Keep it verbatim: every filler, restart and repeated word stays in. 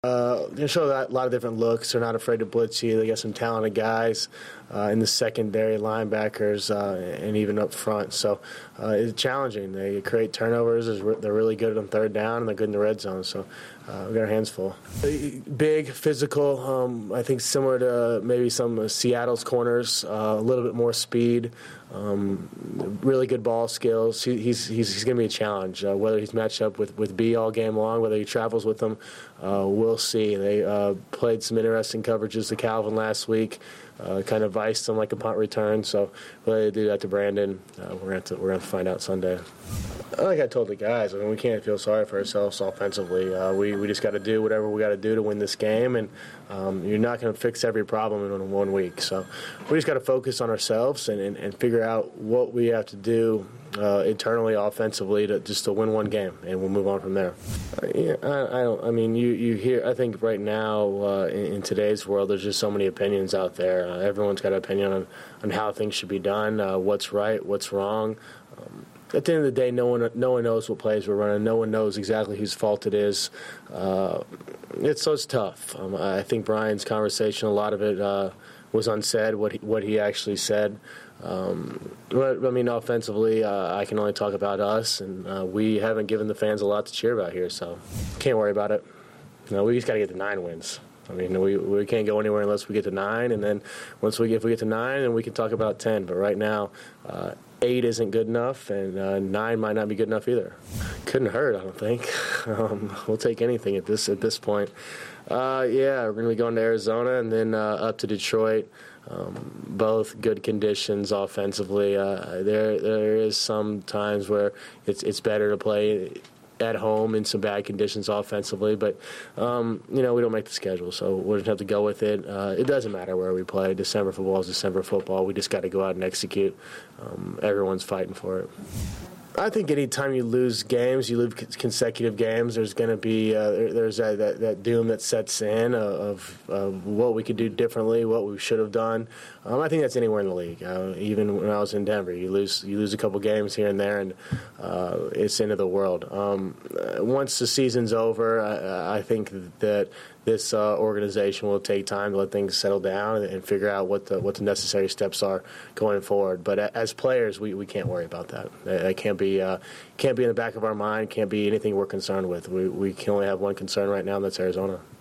Uh, they show a lot of different looks. They're not afraid to blitz you. They got some talented guys uh, in the secondary, linebackers, uh, and even up front. So uh, it's challenging. They create turnovers. They're really good on third down, and they're good in the red zone. So uh, we've got our hands full. Big, physical. Um, I think similar to maybe some of Seattle's corners. Uh, a little bit more speed. Um, really good ball skills. He, he's he's, he's going to be a challenge. Uh, whether he's matched up with, with B all game long, whether he travels with them, uh, we'll see. They uh, played some interesting coverages to Calvin last week, uh, kind of iced him like a punt return. So whether they do that to Brandon, uh, we're going to we're going to find out Sunday. Like I told the guys, I mean, we can't feel sorry for ourselves offensively. Uh, we we just got to do whatever we got to do to win this game, and um, you're not going to fix every problem in one week. So we just got to focus on ourselves and, and, and figure out what we have to do uh, internally, offensively, to just to win one game, and we'll move on from there. Uh, yeah, I, I don't. I mean, you you hear. I think right now uh, in, in today's world, there's just so many opinions out there. Uh, everyone's got an opinion on on how things should be done, uh, what's right, what's wrong. Um, At the end of the day, no one no one knows what plays we're running. No one knows exactly whose fault it is. Uh, it's so it's tough. Um, I think Brian's conversation, a lot of it uh, was unsaid. What he, what he actually said. Um, but, I mean, offensively, uh, I can only talk about us, and uh, we haven't given the fans a lot to cheer about here. So can't worry about it. No, we just got to get to nine wins. I mean, we we can't go anywhere unless we get to nine, and then once we if we get to nine, then we can talk about ten. But right now, uh, eight isn't good enough, and uh, nine might not be good enough either. Couldn't hurt, I don't think. Um, we'll take anything at this at this point. Uh, yeah, we're going to be going to Arizona and then uh, up to Detroit. Um, both good conditions offensively. Uh, there there is some times where it's it's better to play at home in some bad conditions offensively, but um, you know, we don't make the schedule, so we'll just have to go with it. Uh, it doesn't matter where we play. December football is December football. We just got to go out and execute. Um, everyone's fighting for it. I think any time you lose games, you lose consecutive games, there's going to be uh, there, there's that, that, that doom that sets in of, of what we could do differently, what we should have done. Um, I think that's anywhere in the league. Uh, even when I was in Denver, you lose you lose a couple games here and there, and uh, it's the end of the world. Um, once the season's over, I, I think that this uh, organization will take time to let things settle down and figure out what the what the necessary steps are going forward. But as players, we, we can't worry about that. It can't be uh, can't be in the back of our mind. Can't be anything we're concerned with. We we can only have one concern right now, and that's Arizona.